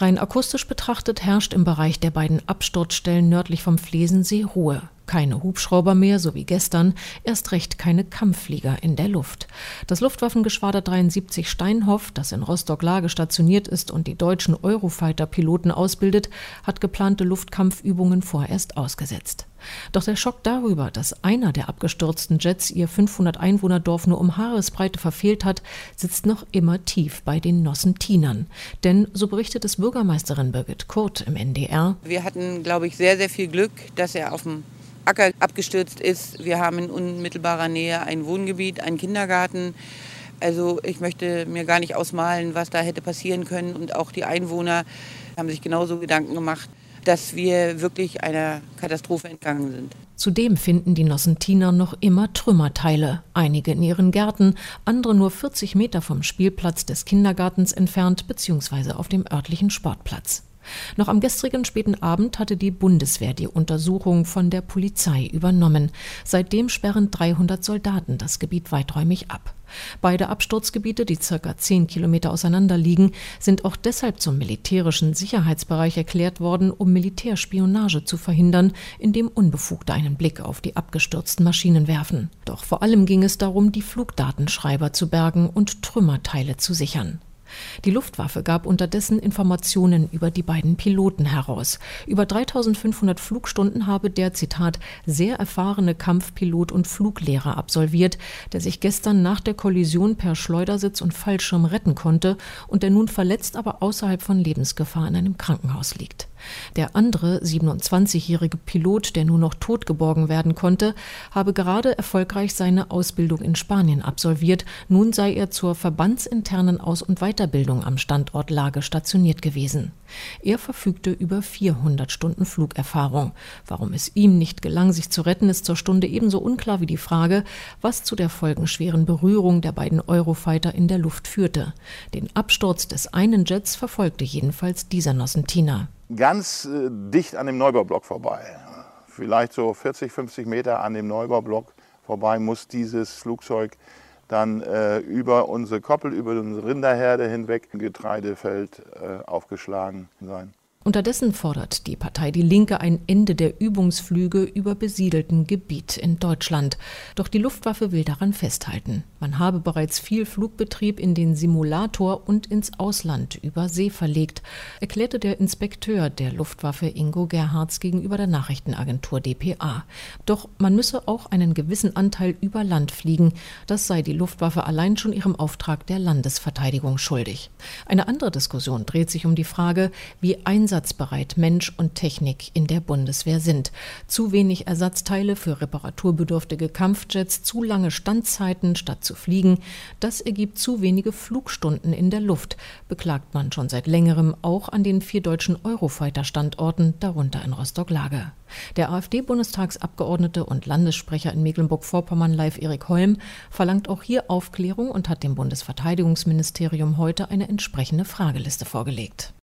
Rein akustisch betrachtet herrscht im Bereich der beiden Absturzstellen nördlich vom Flesensee Ruhe. Keine Hubschrauber mehr, so wie gestern, erst recht keine Kampfflieger in der Luft. Das Luftwaffengeschwader 73 Steinhoff, das in Rostock-Lage stationiert ist und die deutschen Eurofighter-Piloten ausbildet, hat geplante Luftkampfübungen vorerst ausgesetzt. Doch der Schock darüber, dass einer der abgestürzten Jets ihr 500-Einwohner-Dorf nur um Haaresbreite verfehlt hat, sitzt noch immer tief bei den Nossentinern. Denn, so berichtet es Bürgermeisterin Birgit Kurt im NDR: Wir hatten, glaube ich, sehr, sehr viel Glück, dass er auf dem Acker abgestürzt ist. Wir haben in unmittelbarer Nähe ein Wohngebiet, einen Kindergarten. Also ich möchte mir gar nicht ausmalen, was da hätte passieren können. Und auch die Einwohner haben sich genauso Gedanken gemacht, dass wir wirklich einer Katastrophe entgangen sind. Zudem finden die Nossentiner noch immer Trümmerteile. Einige in ihren Gärten, andere nur 40 Meter vom Spielplatz des Kindergartens entfernt bzw. auf dem örtlichen Sportplatz. Noch am gestrigen späten Abend hatte die Bundeswehr die Untersuchung von der Polizei übernommen. Seitdem sperren 300 Soldaten das Gebiet weiträumig ab. Beide Absturzgebiete, die ca. 10 Kilometer auseinander liegen, sind auch deshalb zum militärischen Sicherheitsbereich erklärt worden, um Militärspionage zu verhindern, indem Unbefugte einen Blick auf die abgestürzten Maschinen werfen. Doch vor allem ging es darum, die Flugdatenschreiber zu bergen und Trümmerteile zu sichern. Die Luftwaffe gab unterdessen Informationen über die beiden Piloten heraus. Über 3500 Flugstunden habe der, Zitat, sehr erfahrene Kampfpilot und Fluglehrer absolviert, der sich gestern nach der Kollision per Schleudersitz und Fallschirm retten konnte und der nun verletzt, aber außerhalb von Lebensgefahr in einem Krankenhaus liegt. Der andere, 27-jährige Pilot, der nur noch tot geborgen werden konnte, habe gerade erfolgreich seine Ausbildung in Spanien absolviert. Nun sei er zur verbandsinternen Aus- und Weiterbildung am Standort Lage stationiert gewesen. Er verfügte über 400 Stunden Flugerfahrung. Warum es ihm nicht gelang, sich zu retten, ist zur Stunde ebenso unklar wie die Frage, was zu der folgenschweren Berührung der beiden Eurofighter in der Luft führte. Den Absturz des einen Jets verfolgte jedenfalls dieser Nossentiner. Ganz dicht an dem Neubaublock vorbei. Vielleicht so 40, 50 Meter an dem Neubaublock vorbei muss dieses Flugzeug dann über unsere Koppel, über unsere Rinderherde hinweg im Getreidefeld aufgeschlagen sein. Unterdessen fordert die Partei Die Linke ein Ende der Übungsflüge über besiedeltem Gebiet in Deutschland. Doch die Luftwaffe will daran festhalten. Man habe bereits viel Flugbetrieb in den Simulator und ins Ausland über See verlegt, erklärte der Inspekteur der Luftwaffe Ingo Gerhards gegenüber der Nachrichtenagentur dpa. Doch man müsse auch einen gewissen Anteil über Land fliegen. Das sei die Luftwaffe allein schon ihrem Auftrag der Landesverteidigung schuldig. Eine andere Diskussion dreht sich um die Frage, wie einsatzbereit Mensch und Technik in der Bundeswehr sind. Zu wenig Ersatzteile für reparaturbedürftige Kampfjets, zu lange Standzeiten statt zu fliegen, das ergibt zu wenige Flugstunden in der Luft, beklagt man schon seit längerem auch an den 4 deutschen Eurofighter-Standorten, darunter in Rostock-Lage. Der AfD-Bundestagsabgeordnete und Landessprecher in Mecklenburg-Vorpommern Leif Erik Holm verlangt auch hier Aufklärung und hat dem Bundesverteidigungsministerium heute eine entsprechende Frageliste vorgelegt.